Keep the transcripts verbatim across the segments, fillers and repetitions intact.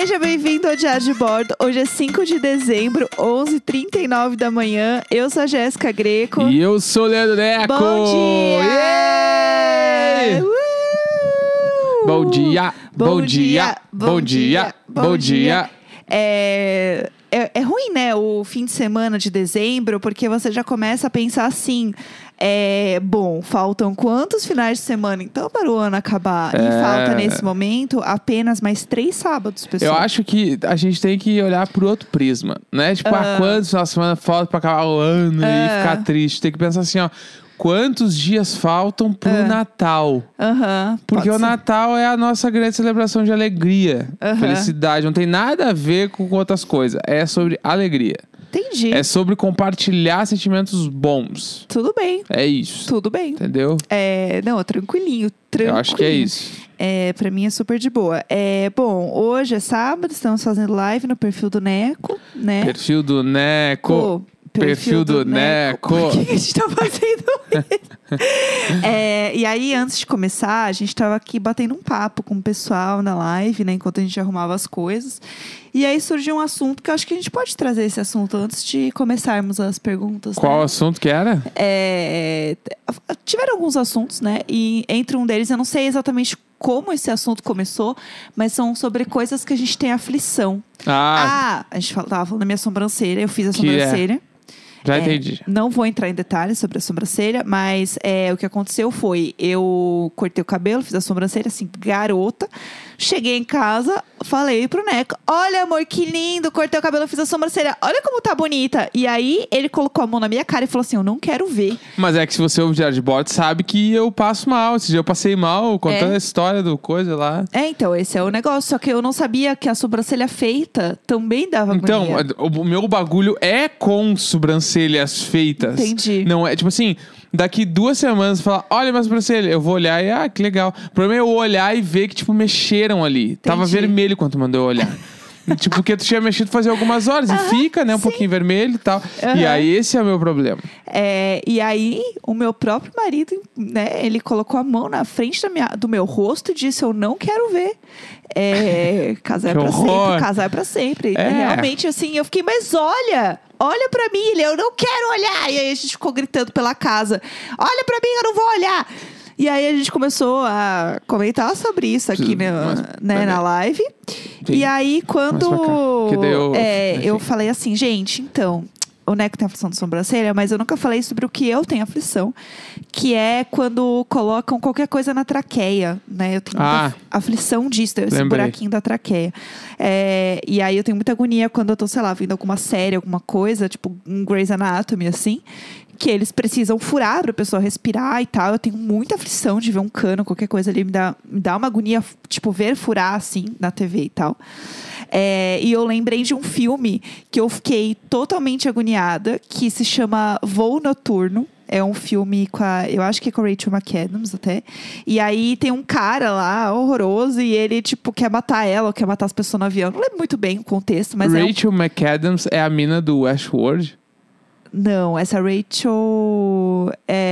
Seja bem-vindo ao Diário de Bordo. Hoje é cinco de dezembro, onze e trinta e nove da manhã. Eu sou a Jéssica Greco. E eu sou o Leandro Neco. Bom dia! Yeah! Uh! Bom dia, bom dia, bom dia, bom dia. É... É, é ruim, né, o fim de semana de dezembro, porque você já começa a pensar assim, é, bom, faltam quantos finais de semana então para o ano acabar? É... E falta nesse momento apenas mais três sábados, pessoal. Eu acho que a gente tem que olhar por outro prisma, né? Tipo, ah, quantos finais de semana falta para acabar o ano uh. e ficar triste? Tem que pensar assim, ó. Quantos dias faltam pro uh. Natal? Uhum, Porque o Natal é a nossa grande celebração de alegria, uhum. felicidade. Não tem nada a ver com outras coisas. É sobre alegria. Entendi. É sobre compartilhar sentimentos bons. Tudo bem. É isso. Tudo bem. Entendeu? É, não, tranquilinho, tranquilinho. Eu acho que é isso. É, pra mim é super de boa. É, bom, hoje é sábado, estamos fazendo live no perfil do Neco, né? Perfil do Neco. Perfil, perfil do, do Neco. Neco. Por que a gente tá fazendo isso? é, e aí, antes de começar, a gente tava aqui batendo um papo com o pessoal na live, né? Enquanto a gente arrumava as coisas. E aí surgiu um assunto que eu acho que a gente pode trazer esse assunto antes de começarmos as perguntas. Qual né? assunto que era? É, tiveram alguns assuntos, né? E entre um deles, eu não sei exatamente como esse assunto começou, mas são sobre coisas que a gente tem aflição. Ah, ah a gente tava falando da minha sobrancelha, eu fiz a que sobrancelha. É. Já é, entendi. Não vou entrar em detalhes sobre a sobrancelha, mas é, o que aconteceu foi, eu cortei o cabelo, fiz a sobrancelha, assim, garota. Cheguei em casa, falei pro Neco, olha amor, que lindo, cortei o cabelo, fiz a sobrancelha, olha como tá bonita. E aí, ele colocou a mão na minha cara e falou assim, eu não quero ver. Mas é que se você ouve o Diário de Bordo, sabe que eu passo mal. Esse dia eu passei mal, contando é. a história do coisa lá. É, então, esse é o negócio. Só que eu não sabia que a sobrancelha feita também dava então, agonia. Então, o meu bagulho é com sobrancelhas feitas. Entendi. Não é, tipo assim... Daqui duas semanas, falar, olha minha sobrancelha. Eu vou olhar e, ah, que legal. O problema é eu olhar e ver que, tipo, mexeram ali. Entendi. Tava vermelho quando tu mandou eu olhar. Tipo, porque tu tinha mexido fazia algumas horas. Uh-huh, e fica, né, um sim. pouquinho vermelho e tal. Uh-huh. E aí, esse é o meu problema. É, e aí, o meu próprio marido, né, ele colocou a mão na frente da minha, do meu rosto e disse, eu não quero ver. É, casar é pra horror. sempre, casar é pra sempre. É. Realmente, assim, eu fiquei, mas olha... Olha pra mim, ele, eu não quero olhar. E aí a gente ficou gritando pela casa. Olha pra mim, eu não vou olhar. E aí a gente começou a comentar sobre isso aqui né, né, na live. Sim. E aí quando que deu, é, eu falei assim, gente, então... O Neco tem aflição de sobrancelha, mas eu nunca falei sobre o que eu tenho aflição. Que é quando colocam qualquer coisa na traqueia, né? Eu tenho ah, muita aflição disso, esse lembrei. buraquinho da traqueia. É, e aí eu tenho muita agonia quando eu tô, sei lá, vendo alguma série, alguma coisa, tipo um Grey's Anatomy, assim. Que eles precisam furar pra pessoa respirar e tal. Eu tenho muita aflição de ver um cano, qualquer coisa ali. Me dá, me dá uma agonia, tipo, ver furar, assim, na T V e tal. É, e eu lembrei de um filme que eu fiquei totalmente agoniada, que se chama Voo Noturno. É um filme com a... Eu acho que é com a Rachel McAdams até. E aí tem um cara lá, horroroso, e ele, tipo, quer matar ela, ou quer matar as pessoas no avião. Não lembro muito bem o contexto, mas Rachel é um... McAdams é a mina do Westworld? Não, essa Rachel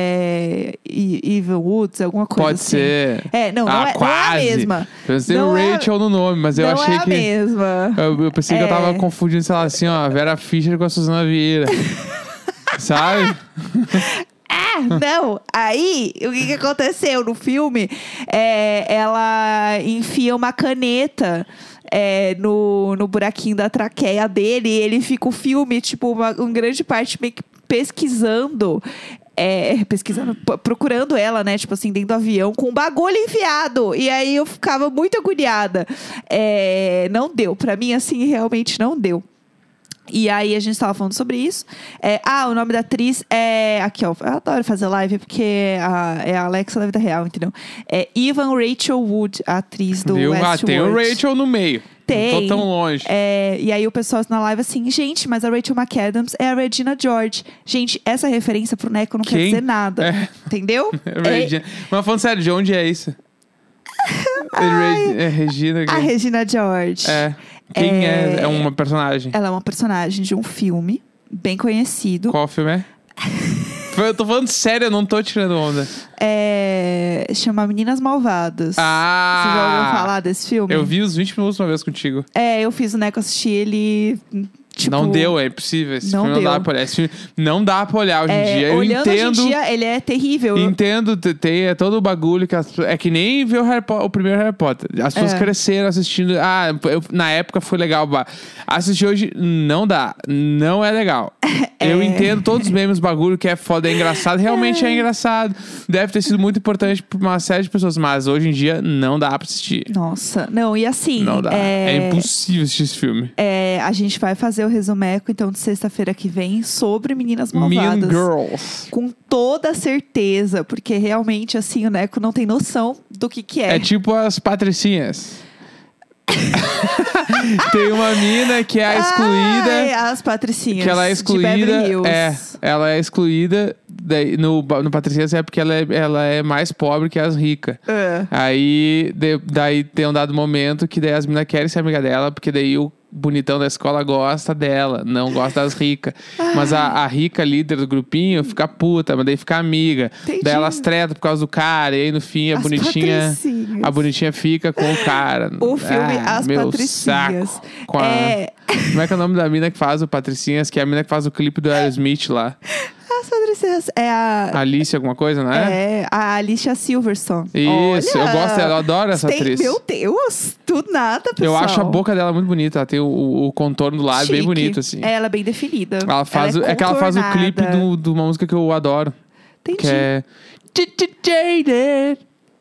é Evil Woods, alguma coisa Pode assim. ser. É, não, não, ah, é, não é a mesma. Pensei não Rachel é, no nome, mas eu não achei é a que... mesma. Eu, eu pensei é. que eu tava confundindo, sei lá, assim, ó, a Vera Fischer com a Suzana Vieira. Sabe? Ah, não. Aí, o que, que aconteceu no filme? É, ela enfia uma caneta... É, no, no buraquinho da traqueia dele, e ele fica o filme, tipo, uma, uma grande parte meio que pesquisando, é, pesquisando, p- procurando ela, né, tipo assim, dentro do avião, com um bagulho enfiado, e aí eu ficava muito agoniada. É, não deu, pra mim, assim, realmente não deu. E aí a gente tava falando sobre isso. É, ah, o nome da atriz é... Aqui, ó. Eu adoro fazer live porque a, é a Alexa da vida real, entendeu? É Evan Rachel Wood, a atriz do Viu? Westworld. Ah, tem o Rachel no meio. Tem. Não tô tão longe. É, e aí o pessoal na live assim, gente, mas a Rachel McAdams é a Regina George. Gente, essa referência pro Neco não Quem? quer dizer nada. É. Entendeu? Regina. É. Mas falando sério, de onde é isso? é Regina. A Regina George. É. Quem é... é... é uma personagem? Ela é uma personagem de um filme bem conhecido. Qual filme é? Eu tô falando sério, eu não tô tirando onda. É... Chama Meninas Malvadas. Ah! Você já ouviu falar desse filme? Eu vi os vinte minutos uma vez contigo. É, eu fiz o Neco assistir ele... Tipo, não deu, é impossível. Esse não filme não deu. dá pra olhar. Esse filme não dá pra olhar hoje em é, dia. Eu olhando entendo. hoje em dia, ele é terrível. Entendo, t- tem é todo o bagulho que as, é que nem ver o, Harry Po- o primeiro Harry Potter. As pessoas É. cresceram assistindo. Ah, eu- na época foi legal. bah. Assistir hoje não dá. Não é legal. É. Eu entendo todos os memes, bagulho que é foda, é engraçado. Realmente é. é engraçado. Deve ter sido muito importante pra uma série de pessoas, mas hoje em dia não dá pra assistir. Nossa, não, e assim... Não dá. É, É impossível assistir esse filme. é, a gente vai fazer o resumeco, então, de sexta-feira que vem, sobre Meninas Mean Malvadas. Girls. Com toda certeza, porque realmente, assim, o Neco não tem noção do que que é. É tipo as patricinhas. Tem uma mina que é a excluída. Ai, as Patricinhas. Que ela é de excluída. Beverly Hills. É, ela é excluída. Daí, no, no Patricinhas é porque ela é, ela é mais pobre que as ricas. É. Aí, de- daí tem um dado momento que daí as meninas querem ser amiga dela, porque daí o bonitão da escola gosta dela, não gosta das ricas. Mas a, a rica líder do grupinho fica puta, mas daí fica amiga. Entendi. Daí elas tretam por causa do cara, e aí no fim a As bonitinha. Patricinhas. A bonitinha fica com o cara. O filme Ah, As meu Patricinhas. saco. Com a- É... Como é que é o nome da mina que faz o Patricinhas? Que é a mina que faz o clipe do Aerosmith lá. As Patricinhas é a... Alice alguma coisa, não é? É, a Alicia Silverstone. Isso, Olha, eu gosto dela, eu adoro essa tem, atriz. Meu Deus, do nada, pessoal. Eu acho a boca dela muito bonita. Ela tem o, o contorno do lado bem Chique. bonito, assim. Ela é bem definida. Ela faz, ela é, é que ela faz o clipe contornada. do- de uma música que eu adoro. Entendi. Que é... Jaded.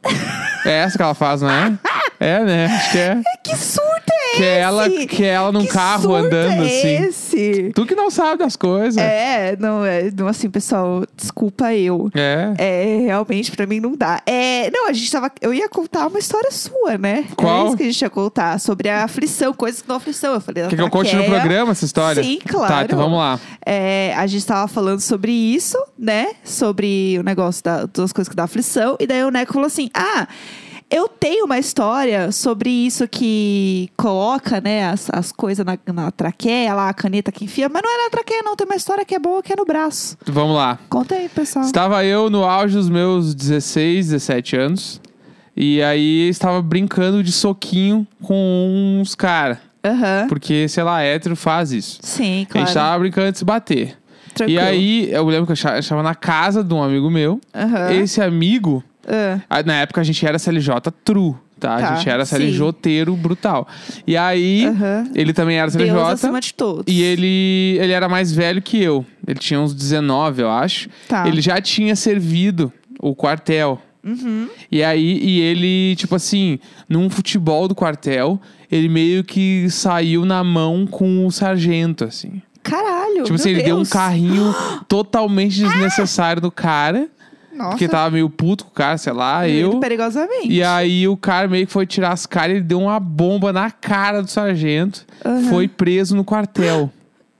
É essa que ela faz, não é? É, né? Acho que é. Que surto é Que é esse? ela, que é ela num Que carro surto andando, é assim. esse? Tu que não sabe das coisas. É, não é. Não, assim, pessoal, desculpa eu. É. É, realmente, pra mim não dá. É, não, a gente tava. Eu ia contar uma história sua, né? Qual? É isso que a gente ia contar. Sobre a aflição, coisas que não aflição. Eu falei, da Quer que eu conte no traqueia. programa essa história? Sim, claro. Tá, então vamos lá. É, a gente tava falando sobre isso, né? Sobre o negócio da- das coisas que dá aflição. E daí o Neco falou assim: ah. Eu tenho uma história sobre isso que coloca, né, as, as coisas na, na traqueia, lá, a caneta que enfia. Mas não é na traqueia, não. Tem uma história que é boa, que é no braço. Vamos lá. Conta aí, pessoal. Estava eu no auge dos meus dezesseis, dezessete anos. E aí estava brincando de soquinho com uns caras. Aham. Porque, sei lá, hétero faz isso. Sim, A claro. gente tava brincando de se bater. Tranquilo. E aí, eu lembro que eu cha- eu estava na casa de um amigo meu. Aham. Esse amigo, Ah, ah, na época a gente era C L J true, tá? Tá, A gente era sim. C L J-teiro brutal. E aí, Aham. ele também era C L Deus J. acima de todos. E ele, ele era mais velho que eu. Ele tinha uns dezenove, eu acho. Tá. Ele já tinha servido o quartel. Uhum. E aí, e ele, tipo assim, num futebol do quartel, ele meio que saiu na mão com o sargento, assim. Caralho, Tipo meu assim, ele deu um Deus. carrinho totalmente desnecessário no cara. Nossa, Porque tava meio puto com o cara, sei lá, muito eu. perigosamente. E aí o cara meio que foi tirar as caras, ele deu uma bomba na cara do sargento. Aham. Foi preso no quartel.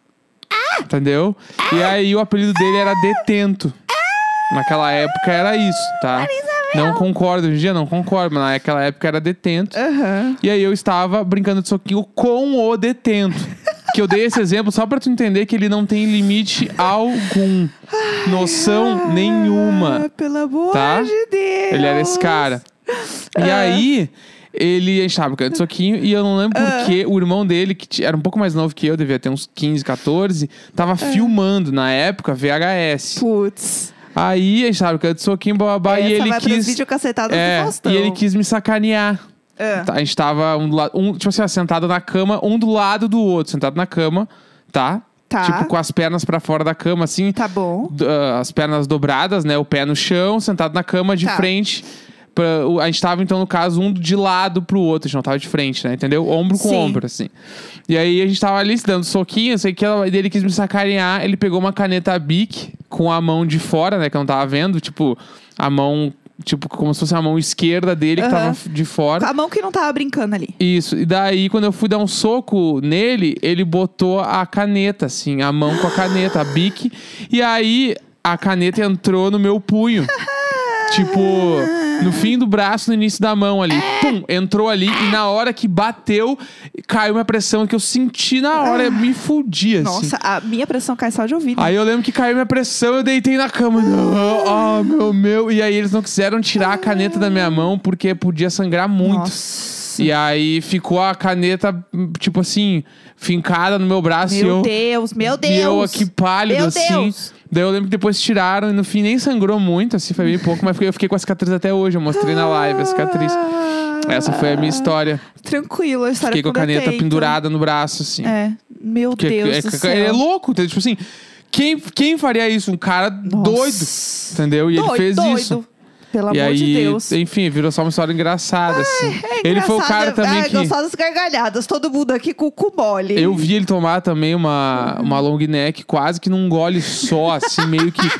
Entendeu? E aí o apelido dele era Detento. Naquela época era isso, tá? Não concordo, hoje em dia não concordo, mas naquela época era Detento. Aham. E aí eu estava brincando de soquinho com o Detento. Que eu dei esse exemplo só pra tu entender que ele não tem limite algum. Noção nenhuma. Ah, pelo amor Tá? de Deus. Ele era esse cara. E Ah. aí, ele a gente tava brincando de soquinho e eu não lembro Ah. porque o irmão dele, que t- era um pouco mais novo que eu, devia ter uns quinze, catorze, tava filmando na época V H S. Putz. Aí a gente tava brincando de soquinho, bababá, e Essa ele vai pros quis. videocassetados É, do Faustão. e ele quis me sacanear. Ah. Tá, a gente tava um do lado, um, tipo assim, ó, sentado na cama, um do lado do outro, sentado na cama, tá? Tá. Tipo, com as pernas pra fora da cama, assim. Tá bom. d- ah, as pernas dobradas, né? O pé no chão, sentado na cama, de Tá. frente. Pra, o- a gente tava, então, no caso, um de lado pro outro. A gente não tava de frente, né? Entendeu? Ombro com Sim. ombro, assim. E aí, a gente tava ali, se dando soquinho, sei que ela, ele quis me sacanear. Ele pegou uma caneta Bic com a mão de fora, né? Que eu não tava vendo. Tipo, a mão... Tipo, como se fosse a mão esquerda dele, que Aham. tava de fora. A mão que não tava brincando ali. Isso, e daí quando eu fui dar um soco nele, ele botou a caneta, assim, a mão com a caneta, a bique, e aí a caneta entrou no meu punho. Tipo, No fim do braço, no início da mão ali. Pum, entrou ali e na hora que bateu, caiu uma pressão que eu senti na hora, eu me fudi, assim. Nossa, a minha pressão cai só de ouvir. Né? Aí eu lembro que caiu minha pressão, eu deitei na cama. Ah, meu, meu. E aí eles não quiseram tirar a caneta da minha mão porque podia sangrar muito. Nossa. E aí ficou a caneta, tipo assim, fincada no meu braço. Meu e eu, Deus, meu Deus. E eu aqui pálido, meu assim. Deus. Daí eu lembro que depois tiraram e no fim nem sangrou muito, assim, foi bem pouco. Mas eu fiquei com a cicatriz até hoje, eu mostrei na live a cicatriz. Essa foi a minha história. Tranquilo, a história Fiquei com a caneta detento. pendurada no braço, assim. É, meu Porque Deus é, do é, céu. Ele é louco, entendeu? Tipo assim, quem, quem faria isso? Um cara Nossa. doido, entendeu? E doido, ele fez doido. isso. Pelo E amor aí, de Deus. enfim, virou só uma história engraçada, assim. É Ele foi o cara engraçado, também é, que... gostosas gargalhadas, todo mundo aqui com o cu mole. Eu vi ele tomar também uma, uma long neck, quase que num gole só, assim, meio que...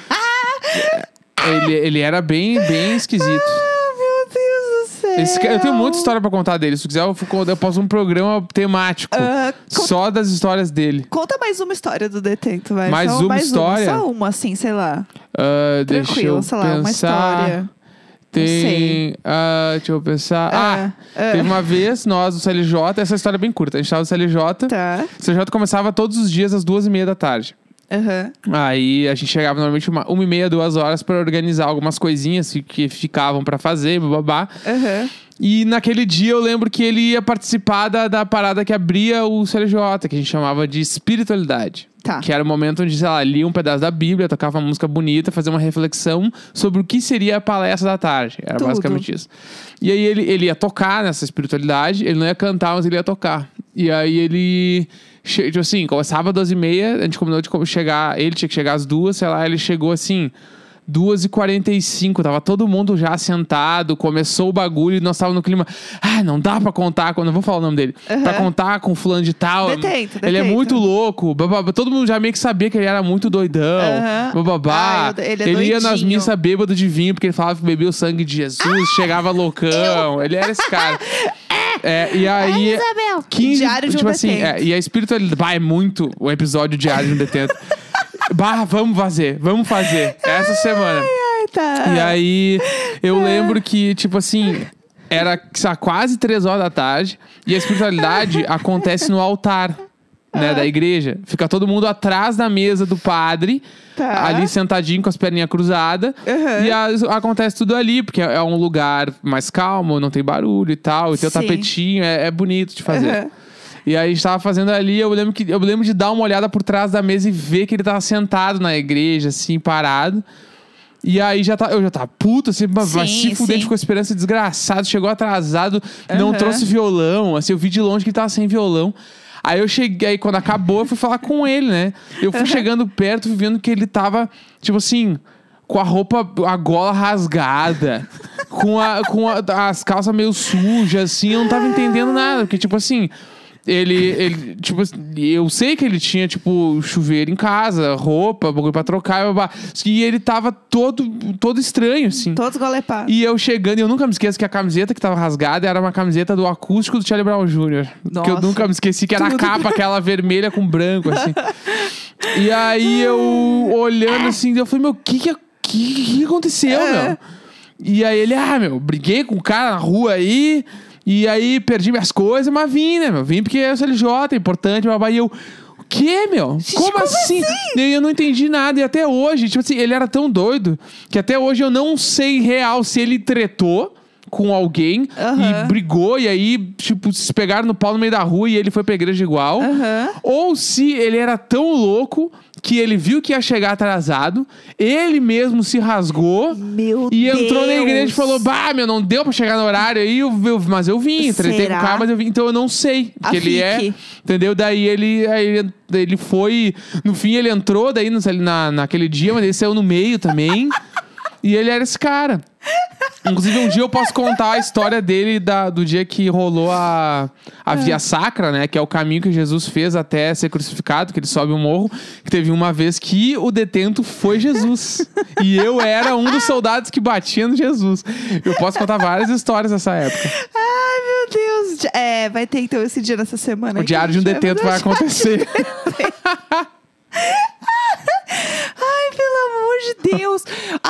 ele, ele era bem, bem esquisito. Ah, meu Deus do céu. Esse ca- eu tenho muita história pra contar dele. Se tu quiser, eu, fico- eu posso um programa temático. Ah, con- Só das histórias dele. Conta mais uma história do detento, vai. Mais Só uma mais história? Uma, só uma, assim, sei lá. Ah, deixa Tranquilo, eu sei lá, uma pensar. história. Tem. sei. ah, deixa eu pensar. Ah, ah. teve uma vez, nós do C L J, essa história é bem curta. A gente tava no C L J. Tá. O C L J começava todos os dias às duas e meia da tarde. Aham. Aí a gente chegava normalmente uma, uma e meia, duas horas pra organizar algumas coisinhas que- que ficavam pra fazer, babá. Aham. E naquele dia eu lembro que ele ia participar da, da parada que abria o C L J, que a gente chamava de espiritualidade. Tá. Que era o momento onde, sei lá, lia um pedaço da Bíblia, tocava uma música bonita, fazia uma reflexão sobre o que seria a palestra da tarde. Era Tudo. basicamente isso. E aí ele, ele ia tocar nessa espiritualidade, ele não ia cantar, mas ele ia tocar. E aí ele... che- Tipo assim, começava às duas e meia, a gente combinou de como chegar... Ele tinha que chegar às duas, sei lá, ele chegou assim... duas e quarenta e cinco, tava todo mundo já sentado, começou o bagulho e nós tava no clima, ah, não dá pra contar, com- não vou falar o nome dele, Uhum. pra contar com fulano de tal, Detento, ele é detento. muito louco, bababá. Todo mundo já meio que sabia que ele era muito doidão, Uhum. bababá. Ah, eu- ele é ele ia nas doidinho. missas bêbado de vinho, porque ele falava que bebia o sangue de Jesus, chegava loucão, ele era esse cara. É, e aí, Isabel. quinze, Diário de um tipo assim, detento. é, e a espiritualidade, bah, é muito o episódio diário de um detento. Bah, vamos fazer, vamos fazer, essa semana. Ai, tá. E aí, eu lembro que, tipo assim, era sabe, quase três horas da tarde e a espiritualidade acontece no altar, né, da igreja. Fica todo mundo atrás da mesa do padre, Tá. ali sentadinho com as perninhas cruzadas. Uhum. E a- acontece tudo ali, porque é um lugar mais calmo, não tem barulho e tal. E tem o Sim. tapetinho, é, é bonito de fazer. Uhum. E aí a gente tava fazendo ali, eu lembro, que, eu lembro de dar uma olhada por trás da mesa e ver que ele tava sentado na igreja, assim, parado. E aí já tá, eu já tava puto, assim, mas mas Sim, se fuder, sim. ficou esperança desgraçado, chegou atrasado, não Aham. trouxe violão, assim, eu vi de longe que ele tava sem violão. Aí eu cheguei, aí quando acabou, eu fui falar com ele, né? Eu fui chegando perto, fui vendo que ele tava, tipo assim, com a roupa, a gola rasgada, com, a, com a- as calças meio sujas, assim, eu não tava entendendo nada, porque, tipo assim. Ele, ele, tipo, eu sei que ele tinha, tipo, chuveiro em casa, roupa, bagulho pra trocar, babá. E ele tava todo, todo estranho, assim. Todos golepados. E eu chegando, e eu nunca me esqueço que a camiseta que tava rasgada era uma camiseta do acústico do Charlie Brown Júnior Que eu Nossa. nunca me esqueci, que era a Tudo. capa, aquela vermelha com branco, assim. E aí eu olhando assim, eu falei, meu, o que que, que que aconteceu, É. meu? E aí ele, ah, meu, briguei com o cara na rua aí, e aí perdi minhas coisas, mas vim, né, meu? Vim porque é o C L J, é importante, babá. E eu, o quê, meu? Como, como assim? assim? E aí eu não entendi nada. E até hoje, tipo assim, ele era tão doido que até hoje eu não sei real se ele tretou com alguém Aham. e brigou, e aí, tipo, se pegaram no pau no meio da rua e ele foi pra igreja igual. Aham. Ou se ele era tão louco que ele viu que ia chegar atrasado, ele mesmo se rasgou Meu e entrou na Deus. igreja e falou: bah, meu, não deu pra chegar no horário aí, eu, eu- mas eu vim, tretei com o Será? cara, mas eu vim, então eu não sei. Porque A ele é. fique. Entendeu? Daí ele, aí ele, ele foi. No fim, ele entrou daí no- na, naquele dia, mas ele saiu no meio também. E ele era esse cara. Inclusive, um dia eu posso contar a história dele da, do dia que rolou a, a Via Sacra, né? Que é o caminho que Jesus fez até ser crucificado, que ele sobe um morro. Que teve uma vez que o detento foi Jesus. E eu era um dos soldados que batia no Jesus. Eu posso contar várias histórias dessa época. Ai, meu Deus. É, vai ter então esse dia nessa semana. O aí diário que de a um gente vai detento vai mandar. acontecer. Ai, pelo amor de Deus. A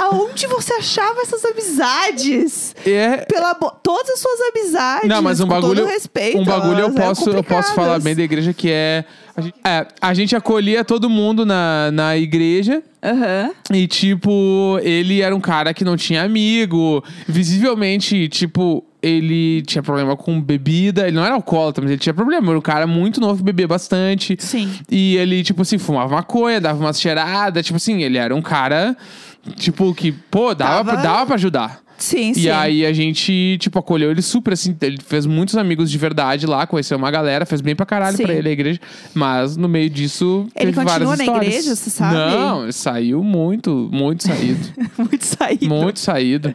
Aonde você achava essas amizades? É. Pela bo... Todas as suas amizades. Não, mas um com bagulho, todo respeito, um bagulho eu elas eram posso, eu posso falar complicadas. bem da igreja que é a gente, é, a gente acolhia todo mundo na, na igreja. Aham. E, tipo, ele era um cara que não tinha amigo. Visivelmente, tipo, ele tinha problema com bebida. Ele não era alcoólatra, mas ele tinha problema. Era um cara muito novo que bebia bastante. Sim. E ele, tipo assim, fumava maconha, dava umas cheiradas. Tipo assim, ele era um cara, tipo, que, pô, dava, Tava- pra, dava pra ajudar. Sim, sim. E aí a gente, tipo, acolheu ele super, assim. Ele fez muitos amigos de verdade lá, conheceu uma galera, fez bem pra caralho Sim. pra ele a igreja. Mas no meio disso, Ele teve continua várias na histórias. igreja, você sabe? Não, ele saiu muito, muito saído. Muito saído. Muito saído.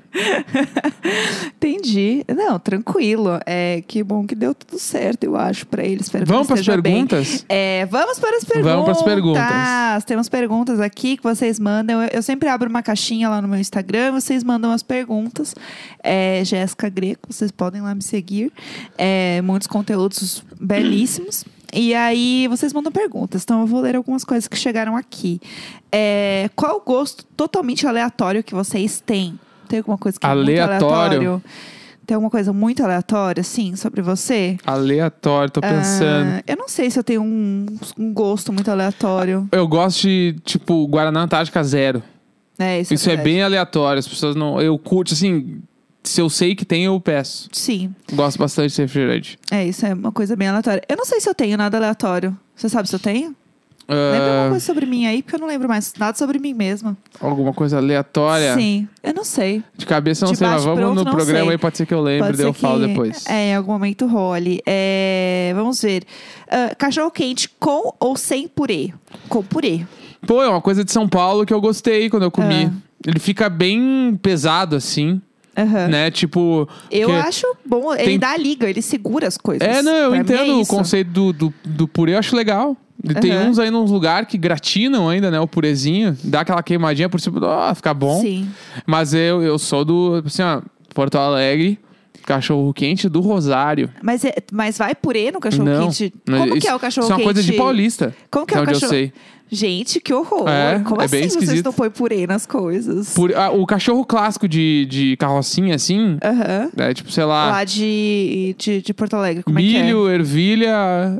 Entendi. Não, tranquilo. É, que bom que deu tudo certo, eu acho, pra ele. Espero Vamos que ele pras esteja bem. perguntas? É, vamos para as perguntas. Vamos pras perguntas. Temos perguntas aqui que vocês mandam. Eu, eu sempre abro uma caixinha lá no meu Instagram. Vocês mandam as perguntas. É, Jéssica Greco, vocês podem lá me seguir. É, muitos conteúdos belíssimos. E aí, vocês mandam perguntas. Então, eu vou ler algumas coisas que chegaram aqui. É, qual o gosto totalmente aleatório que vocês têm? Tem alguma coisa que é muito Aleatório? aleatório? Tem alguma coisa muito aleatória, assim, sobre você? Aleatório, tô pensando. Ah, eu não sei se eu tenho um, um gosto muito aleatório. Eu gosto de, tipo, Guaraná Antártica zero. É, isso, Isso é verdade. bem aleatório. As pessoas não... Eu curto, assim... Se eu sei que tem, eu peço. Sim, Gosto bastante de refrigerante. é isso, é uma coisa bem aleatória. Eu não sei se eu tenho nada aleatório. Você sabe se eu tenho? Lembra Ah, alguma coisa sobre mim aí, porque eu não lembro mais nada sobre mim mesma. alguma coisa aleatória? Sim, eu não sei. De cabeça eu não De sei, mas bate-pronto, vamos no não programa sei. aí, pode ser que eu lembre, Pode daí eu ser falo que, depois. É, em algum momento role. É, vamos ver. Ah, cachorro quente com ou sem purê? Com purê. Pô, é uma coisa de São Paulo que eu gostei quando eu comi. Ah. Ele fica bem pesado, assim, Aham. né? Tipo... Eu que- acho bom. Ele tem- dá a liga, ele segura as coisas. É, não, eu Pra mim é entendo o isso. conceito do, do, do purê, eu acho legal. E tem Aham. uns aí nos lugares que gratinam ainda, né? O purezinho. Dá aquela queimadinha por cima. Ó, fica bom. Sim. Mas eu, eu sou do, assim, ó, Porto Alegre, cachorro quente do Rosário. Mas, é- mas vai purê no cachorro Não. quente? Não, Como que isso- é o cachorro Isso é quente? uma coisa de paulista. Como que é até o onde cachorro? eu sei. Gente, que horror. É, Como é assim bem vocês esquisito. não põem purê nas coisas? Por- ah, o cachorro clássico de, de carrocinha, assim, Aham. é tipo, sei lá, Lá de, de, de Porto Alegre, como é que é? milho, ervilha,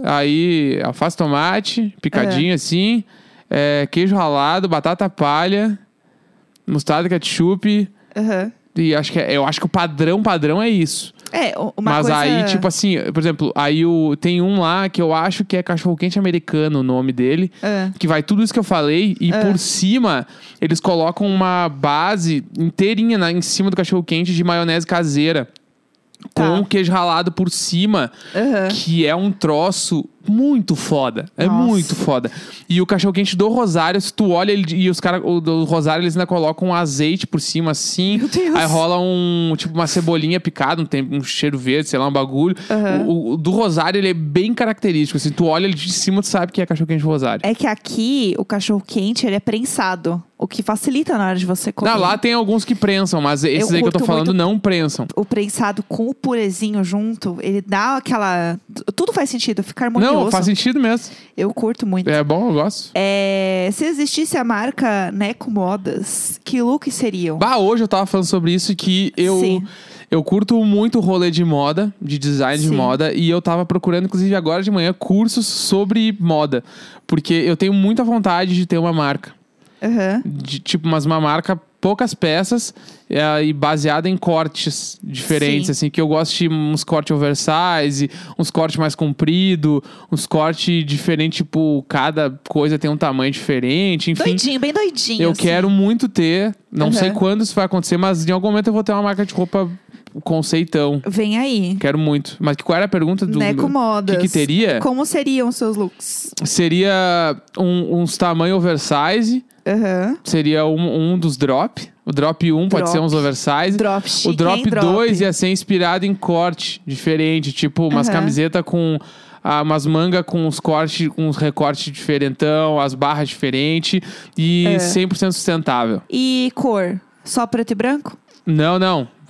aí alface, tomate, picadinho assim, é, queijo ralado, batata palha, mostarda, ketchup. Aham. E acho que é- eu acho que o padrão, padrão é isso. É, o- uma Mas coisa... aí, tipo assim, por exemplo, aí o, tem um lá que eu acho que é cachorro-quente americano, o nome dele. Ah. Que vai tudo isso que eu falei. E Ah. por cima, eles colocam uma base inteirinha na, em cima do cachorro-quente de maionese caseira. Tá. Com queijo ralado por cima. Aham. Que é um troço muito foda. É Nossa. muito foda. E o cachorro-quente do Rosário, se tu olha ele, e os caras do Rosário, eles ainda colocam um azeite por cima, assim. Meu Deus. Aí rola um, tipo, uma cebolinha picada, um, tem um cheiro verde, sei lá, um bagulho. Aham. O, o do Rosário, ele é bem característico. Assim, tu olha ele de cima, tu sabe que é cachorro-quente do Rosário. É que aqui, o cachorro quente, ele é prensado. O que facilita na hora de você comer. Não, lá tem alguns que prensam, mas esses Eu aí que eu tô curto falando muito- não prensam. O prensado com o purezinho junto, ele dá aquela... Tudo faz sentido, fica harmonioso. Não, faz sentido mesmo. Eu curto muito. É bom, eu gosto. É, se existisse a marca Neco Modas, que look seriam? Bah, hoje eu tava falando sobre isso que eu... Sim. Eu curto muito o rolê de moda, de design de Sim. moda. E eu tava procurando, inclusive agora de manhã, cursos sobre moda. Porque eu tenho muita vontade de ter uma marca. Aham. De, tipo, mas uma marca, poucas peças é, e baseada em cortes diferentes, Sim. assim, que eu gosto de uns cortes oversize, uns cortes mais comprido, uns cortes diferentes, tipo, cada coisa tem um tamanho diferente, enfim. Doidinho, bem doidinho. Eu assim. quero muito ter, não Uhum. sei quando isso vai acontecer, mas em algum momento eu vou ter uma marca de roupa conceitão. Vem aí. Quero muito. Mas qual era a pergunta do... Neco Modas. O que que teria? Como seriam os seus looks? Seria um- uns tamanho oversize. Aham. Seria um, um dos drop. O drop um pode Drop. ser uns oversize. Drop chique, O drop hein? Drop. dois ia ser inspirado em corte diferente. Tipo, umas Aham. camisetas com... ah, umas mangas com uns cortes, com uns recortes diferentão, as barras diferentes. E É. cem por cento sustentável. E cor? Só preto e branco? Não, não.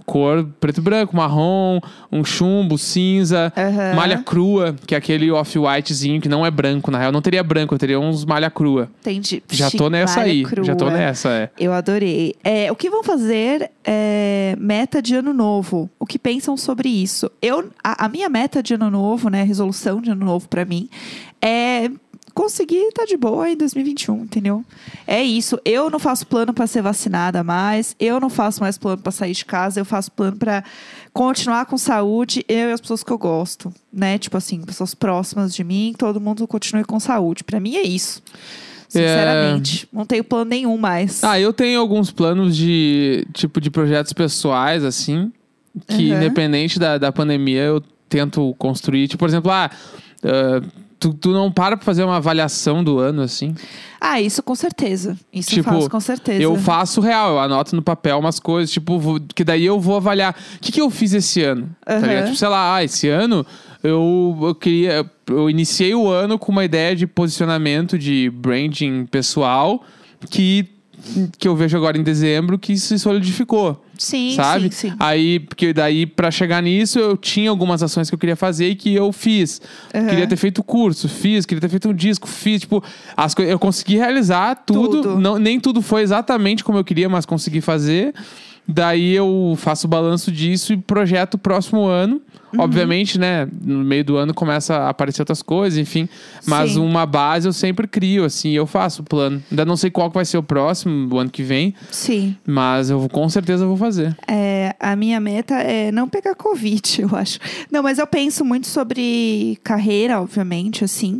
cor preto e branco, marrom, um chumbo, cinza, Aham. malha crua, que é aquele off-whitezinho que não é branco, na real. Não teria branco, eu teria uns malha crua. Entendi. Já tô nessa Malha aí, crua. já tô nessa, é. Eu adorei. É, o que vão fazer é meta de ano novo? O que pensam sobre isso? Eu, a, a minha meta de ano novo, né, resolução de ano novo pra mim, é conseguir estar de boa em dois mil e vinte e um, entendeu? É isso. Eu não faço plano pra ser vacinada mais, eu não faço mais plano pra sair de casa, eu faço plano pra continuar com saúde, eu e as pessoas que eu gosto, né? Tipo assim, pessoas próximas de mim, todo mundo continue com saúde. Pra mim é isso. Sinceramente, é... não tenho plano nenhum mais. Ah, eu tenho alguns planos de, tipo, de projetos pessoais, assim, que Uhum. independente da, da pandemia, eu tento construir. Tipo, por exemplo, ah, uh, Tu, tu não para pra fazer uma avaliação do ano, assim? Ah, isso com certeza. Isso Tipo, eu faço com certeza. Eu faço real, eu anoto no papel umas coisas, tipo, vou, que daí eu vou avaliar. O que, que eu fiz esse ano? Uhum. Tá ligado? Tipo, sei lá, ah, esse ano eu, eu queria. Eu iniciei o ano com uma ideia de posicionamento de branding pessoal que, que eu vejo agora em dezembro que se solidificou. Sim, sabe? sim, sim. Aí, porque daí, pra chegar nisso, eu tinha algumas ações que eu queria fazer e que eu fiz. Uhum. Queria ter feito curso, fiz. Queria ter feito um disco, fiz. Tipo, as co- eu consegui realizar tudo. Tudo. Não, nem tudo foi exatamente como eu queria, mas consegui fazer. Daí eu faço o balanço disso e projeto o próximo ano. Uhum. Obviamente, né? No meio do ano começa a aparecer outras coisas, enfim. Mas Sim. uma base eu sempre crio, assim. Eu faço o plano. Ainda não sei qual que vai ser o próximo, o ano que vem. Sim. Mas eu vou- com certeza vou fazer. É, a minha meta é não pegar Covid, eu acho. Não, mas eu penso muito sobre carreira, obviamente, assim.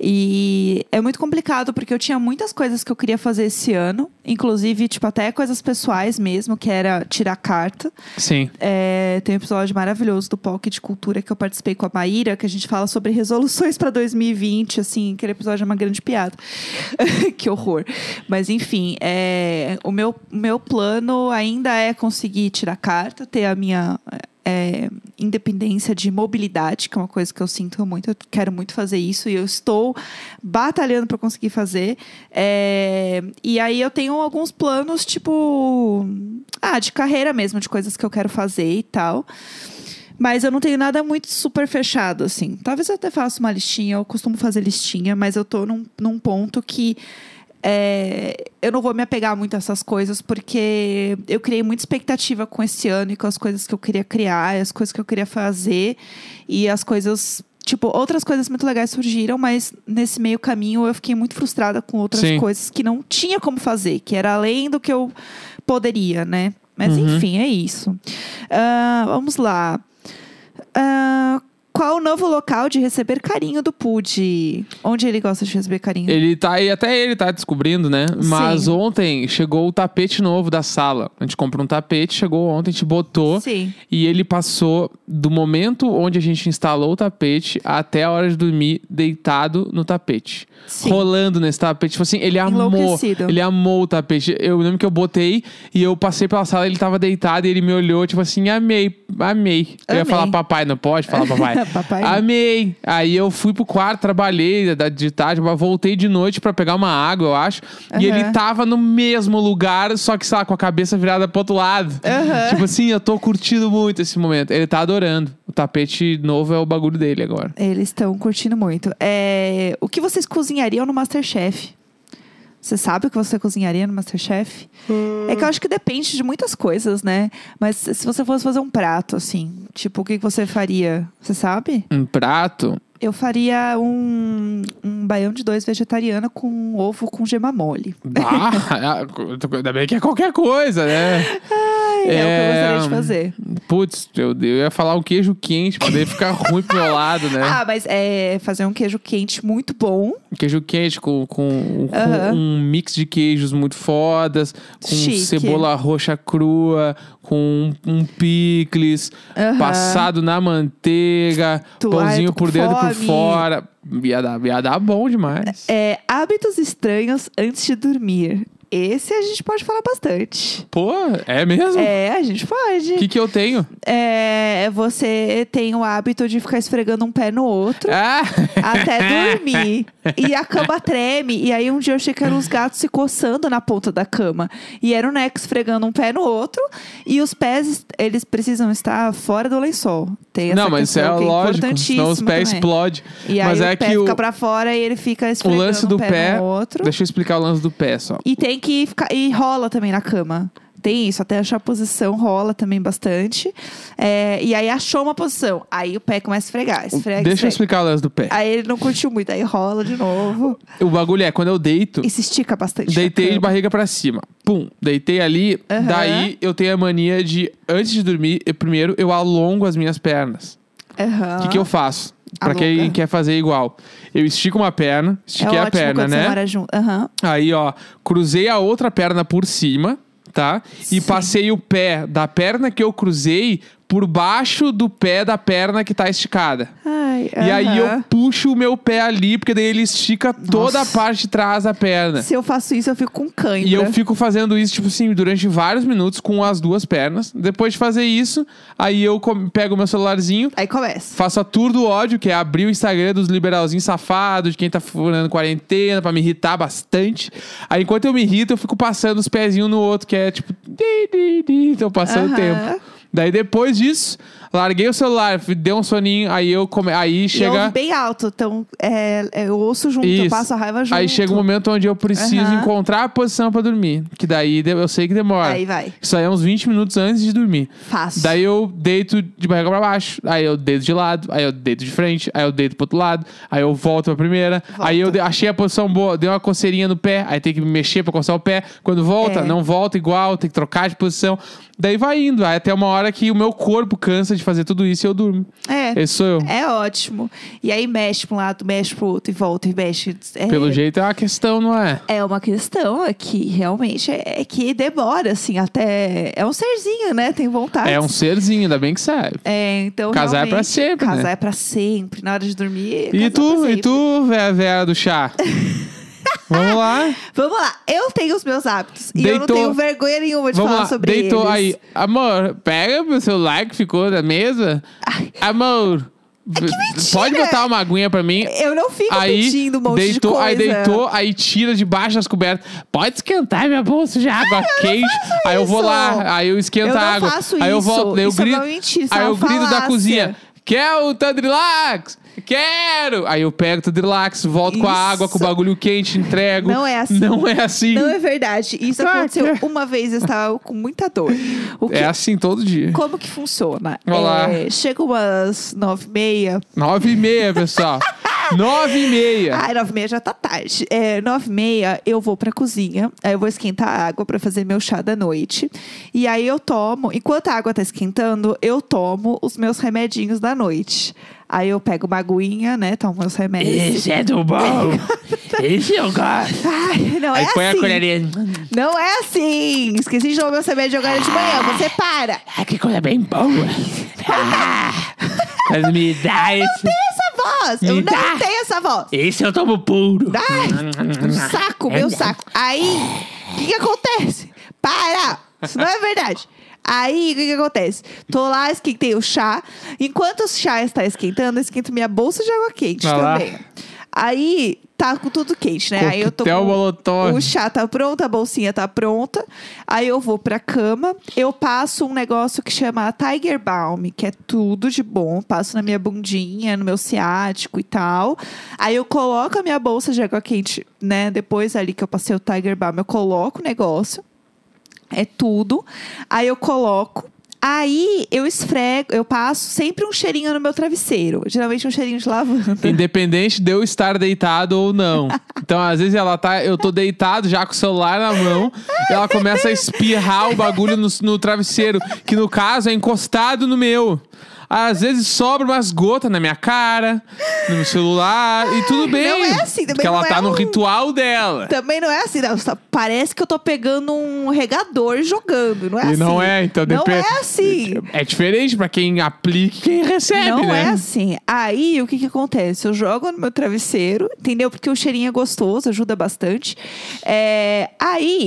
E é muito complicado, porque eu tinha muitas coisas que eu queria fazer esse ano. Inclusive, tipo, até coisas pessoais mesmo, que era tirar carta. Sim. É, tem um episódio maravilhoso do P O C de Cultura que eu participei com a Maíra, que a gente fala sobre resoluções para dois mil e vinte, assim, aquele episódio é uma grande piada. Que horror. Mas enfim, é, o meu, meu plano ainda é conseguir tirar carta, ter a minha é, independência de mobilidade, que é uma coisa que eu sinto muito, eu quero muito fazer isso e eu estou batalhando para conseguir fazer. É, e aí eu tenho alguns planos, tipo, ah, de carreira mesmo, de coisas que eu quero fazer e tal. Mas eu não tenho nada muito super fechado, assim. Talvez eu até faça uma listinha, eu costumo fazer listinha, mas eu tô num, num ponto que é, eu não vou me apegar muito a essas coisas, porque eu criei muita expectativa com esse ano e com as coisas que eu queria criar, as coisas que eu queria fazer, e as coisas... Tipo, outras coisas muito legais surgiram, mas nesse meio caminho eu fiquei muito frustrada com outras Sim. coisas que não tinha como fazer, que era além do que eu poderia, né? Mas Uhum. enfim, é isso. Ah, vamos lá. Ah, qual o novo local de receber carinho do Pudi? Onde ele gosta de receber carinho? Ele tá aí, até ele tá descobrindo, né? Mas Sim. ontem chegou o tapete novo da sala. A gente comprou um tapete, chegou ontem, a gente botou. Sim. E ele passou do momento onde a gente instalou o tapete até a hora de dormir deitado no tapete. Sim. Rolando nesse tapete. Tipo assim, ele amou. Enlouquecido. Ele amou o tapete. Eu lembro que eu botei e eu passei pela sala, ele tava deitado e ele me olhou, tipo assim, amei, amei. Eu ia Amei. falar papai, não pode falar papai. Papai. Amei. Aí eu fui pro quarto, trabalhei da- de tarde, mas voltei de noite pra pegar uma água, eu acho. E Aham. ele tava no mesmo lugar, só que, sei lá, com a cabeça virada pro outro lado. Aham. Tipo assim, eu tô curtindo muito esse momento. Ele tá adorando. O tapete novo é o bagulho dele agora. Eles estão curtindo muito. É, o que vocês cozinhariam no MasterChef? Você sabe o que você cozinharia no MasterChef? É que eu acho que depende de muitas coisas, né? Mas se você fosse fazer um prato, assim, tipo, o que você faria? Você sabe? Um prato. Eu faria um, um baião de dois vegetariano com ovo com gema mole. Ah, ainda bem que é qualquer coisa, né? Ai, é, o que eu gostaria de fazer. Putz, eu, eu ia falar um queijo quente, pra daí ficar ruim pro meu lado, né? Ah, mas é fazer um queijo quente muito bom. Queijo quente com, com, com Aham. um mix de queijos muito fodas, com Chique. cebola roxa crua, com um, um picles, Aham. passado na manteiga, Tu- pãozinho ai, tô com por dentro e por fome. fora. Ia dar, ia dar bom demais. É, hábitos estranhos antes de dormir. Esse a gente pode falar bastante. Pô, é mesmo? É, a gente pode. O que que eu tenho? É, você tem o hábito de ficar esfregando um pé no outro Ah! até dormir. E a cama treme. E aí um dia eu achei que eram os gatos se coçando na ponta da cama. E era o Neco esfregando um pé no outro. E os pés, eles precisam estar fora do lençol. Tem essa Não, mas isso é questão que lógico, senão os pés também. explodem. E aí mas o é pé que fica o, pra fora e ele fica o esfregando lance do um pé, pé. no outro. Deixa eu explicar o lance do pé só. E tem que ficar. E rola também na cama. Tem isso, até achar a posição rola também bastante. É, e aí achou uma posição. Aí o pé começa a esfregar, esfrega, Deixa eu esfrega. explicar o lance do pé. Aí ele não curtiu muito, aí rola de novo. O bagulho é, quando eu deito, E se estica bastante. deitei na de cama. barriga pra cima. Pum, deitei ali. Aham. Daí eu tenho a mania de, antes de dormir, eu, primeiro eu alongo as minhas pernas. Aham. O que, que eu faço? Pra Alonga. quem quer fazer igual. Eu estico uma perna, estiquei é a ótimo perna, quando né? Você mora junto. Aham. Aí, ó, cruzei a outra perna por cima, tá? E Sim. passei o pé da perna que eu cruzei por baixo do pé da perna que tá esticada. Ai, E aí eu aham. puxo o meu pé ali, porque daí ele estica toda a Nossa. parte de trás da perna. Se eu faço isso, eu fico com cãibra. E eu fico fazendo isso, tipo assim, durante vários minutos com as duas pernas. Depois de fazer isso, aí eu com- pego o meu celularzinho, Aí começa. faço a tour do ódio, que é abrir o Instagram dos liberalzinhos safados, de quem tá furando quarentena, pra me irritar bastante. Aí enquanto eu me irrito, eu fico passando os pezinhos no outro, que é tipo... Di, di, di, tô passando Aham. tempo. Daí depois disso, larguei o celular, dei um soninho, aí eu come... aí E eu chega... ouvo bem alto, então é, eu ouço junto, eu Isso. passo a raiva junto. Aí chega um momento onde eu preciso Aham. encontrar a posição pra dormir. Que daí de- eu sei que demora. Aí vai. Isso aí é uns vinte minutos antes de dormir. Faço. Daí eu deito de barriga pra baixo, aí eu deito de lado, aí eu deito de frente, aí eu deito pro outro lado, aí eu volto pra primeira, Volta. aí eu de- achei a posição boa, dei uma coceirinha no pé, aí tem que me mexer pra coçar o pé. Quando volta, É. não volta igual, tem que trocar de posição. Daí vai indo, aí até uma hora que o meu corpo cansa de fazer tudo isso e eu durmo. É. Esse sou eu. É ótimo. E aí mexe pra um lado, mexe pro outro e volta e mexe. É, Pelo jeito é uma questão, não é? é uma questão aqui, realmente, é, é que demora, assim, até... É um serzinho, né? Tem vontade. É um serzinho, ainda bem que serve. É, então Casar é pra realmente, sempre, Casar né? é pra sempre. Na hora de dormir, E casar tu, pra e sempre. tu, véia, véia do chá? Vamos lá. Vamos lá. Eu tenho os meus hábitos. E eu não Deitou. tenho vergonha nenhuma de Vamos falar lá. sobre Deitou eles. aí. Amor, pega meu celular que ficou na mesa. Ai. Amor, que mentira! pode botar uma aguinha pra mim? Eu não fico Aí pedindo um monte deitou, de coisa. aí deitou, aí tira debaixo das cobertas. Pode esquentar minha bolsa de água quente. Aí eu vou isso. lá, aí eu esquento Eu não a água. faço aí eu isso. volto, daí eu Isso é grito. uma mentira, isso aí é eu uma grito da falácia. cozinha. Quer o Tandrilax? Quero! Aí eu pego o Tandrilax, volto com a Isso. água, com o bagulho quente, entrego. Não é assim. Não é assim. Não é verdade. Isso Ah, aconteceu que- uma vez, eu estava com muita dor. O que- É assim todo dia. Como que funciona? Olá. É, chega umas nove e meia. Nove e meia, pessoal. Nove e meia. Ai, nove e meia já tá tarde. É, nove e meia eu vou pra cozinha. Aí eu vou esquentar a água pra fazer meu chá da noite. E aí eu tomo, enquanto a água tá esquentando, eu tomo os meus remedinhos da noite. Aí eu pego uma aguinha, né? Tomo meus remédios. é do bom. Esse eu gosto. Ai, não Aí é põe a assim. colherinha. Não é assim. Esqueci de tomar meu remédio agora de manhã. Você para. Ah, que coisa bem boa. Ah, mas me dá esse. Essa voz. Eu Me não dá. tenho essa voz. Esse eu tomo puro. Ai, um saco, meu saco. Aí, o que que acontece? Para! Isso não é verdade. Aí, o que que acontece? Tô lá, esquentei o chá. Enquanto o chá está esquentando, eu esquento minha bolsa de água quente Vai lá. também. Aí, tá com tudo quente, né? Aí eu tô Coquetel com... Molotov. O chá tá pronto, a bolsinha tá pronta. Aí eu vou pra cama. Eu passo um negócio que chama Tiger Balm, que é tudo de bom. Passo na minha bundinha, no meu ciático e tal. Aí eu coloco a minha bolsa de água quente, né? Depois ali que eu passei o Tiger Balm, eu coloco o negócio. É tudo. Aí eu coloco. Aí eu esfrego, eu passo sempre um cheirinho no meu travesseiro. Geralmente um cheirinho de lavanda. Independente de eu estar deitado ou não. Então, às vezes ela tá. Eu tô deitado já com o celular na mão. Ela começa a espirrar o bagulho no, no travesseiro. Que no caso é encostado no meu. Às vezes sobra umas gotas na minha cara, no meu celular, e tudo bem. Não é assim, também porque ela não tá é no um- ritual dela. Também não é assim, não. Só parece que eu tô pegando um regador e jogando. Não é E assim. não é, então Não depende. é assim. É diferente pra quem aplica e quem recebe, Não né? é assim. Aí, o que que acontece? Eu jogo no meu travesseiro, entendeu? Porque o cheirinho é gostoso, ajuda bastante. É, aí,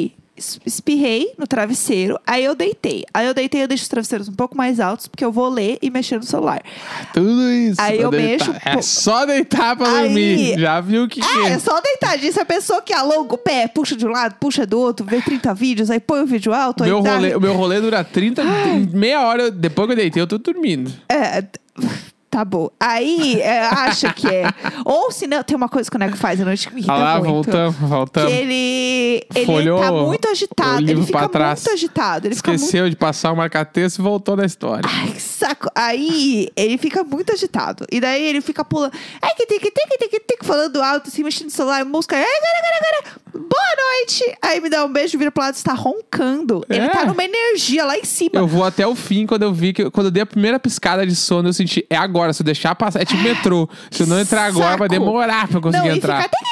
es- espirrei no travesseiro, aí eu deitei. Aí eu deitei, eu deixo os travesseiros um pouco mais altos, porque eu vou ler e mexer no celular. Tudo isso. Aí pra eu deitar. mexo, É pô. só deitar pra Aí- dormir. Já viu o que, que Ah, é? é só deitadinho. Se a pessoa que alonga o pé, puxa de um lado, puxa do outro, vê trinta vídeos, aí põe o vídeo alto, Meu aí dá... rolê, o meu rolê dura trinta, meia hora. Depois que eu deitei, eu tô dormindo. É, t- tá bom. Aí, é, acha que é. Ou se não, tem uma coisa que o Nego faz à noite que me irrita Ah lá, muito. voltamos, Que voltamos. ele, ele Folhou tá muito o agitado. livro Ele fica pra trás. muito agitado. Ele fica muito... Esqueceu de passar o marca-texto e voltou na história. Ai, que saco. Aí, ele fica muito agitado. E daí, ele fica pulando. Ai, que tem, que tem, que tem, que tem, falando alto, assim, mexendo no celular, música. Ai, gara, gara, gara. Boa noite. Aí, me dá um beijo, vira pro lado, está roncando. Ele É. tá numa energia lá em cima. Eu vou até o fim, quando eu vi que... Quando eu dei a primeira piscada de sono, eu senti... É agora, se eu deixar passar... É tipo metrô. Se eu não entrar agora, Saco. vai demorar pra eu conseguir Não, entrar. E fica...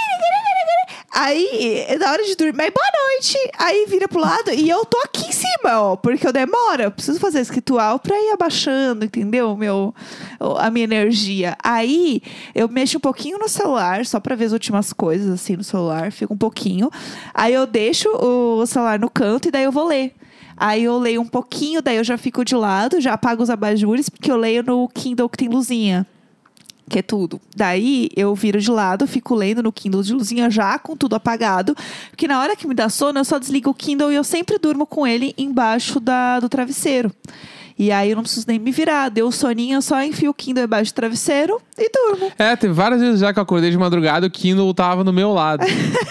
Aí, é da hora de dormir, mas boa noite. Aí vira pro lado e eu tô aqui em cima, ó. Porque eu demoro. Eu preciso fazer esse ritual pra ir abaixando, entendeu? Meu, a minha energia. Aí, eu mexo um pouquinho no celular, só pra ver as últimas coisas, assim, no celular. Fica um pouquinho. Aí eu deixo o celular no canto e daí eu vou ler. Aí eu leio um pouquinho, daí eu já fico de lado, já apago os abajures, porque eu leio no Kindle que tem luzinha. Que é tudo. Daí, eu viro de lado, fico lendo no Kindle de luzinha já, com tudo apagado. Porque na hora que me dá sono, eu só desligo o Kindle e eu sempre durmo com ele embaixo da, do travesseiro. E aí, eu não preciso nem me virar. Deu soninho, eu só enfio o Kindle embaixo do travesseiro e durmo. É, teve várias vezes já que eu acordei de madrugada, o Kindle tava no meu lado.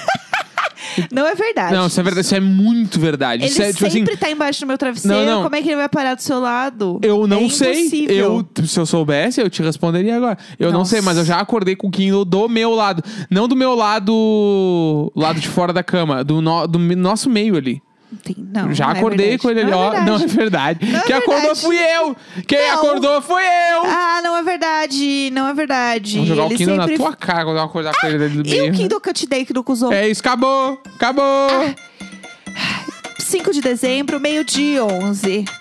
Não é verdade. Não, isso é verdade. Isso é muito verdade. Ele Isso é, tipo sempre assim, tá embaixo do meu travesseiro. Não, não. Como é que ele vai parar do seu lado? eu não é sei. impossível. Eu, se eu soubesse, eu te responderia agora. Eu não Nossa. sei, mas eu já acordei com o Kindle do meu lado. Não do meu lado, lado de fora da cama, do, no- do me- nosso meio ali. Tem- Não, já não é acordei verdade. com ele ali, Não é ó. verdade. Não é verdade. Não é Quem acordou verdade. fui eu. Quem Não. acordou foi eu. Ah, não é verdade. Não é verdade. Vou jogar ele o Kindle sempre... na tua cara quando eu acordar com ele ali do E meio. o Kindle que eu te dei que não usou? É isso, acabou. Acabou. cinco de dezembro, meio-dia e onze.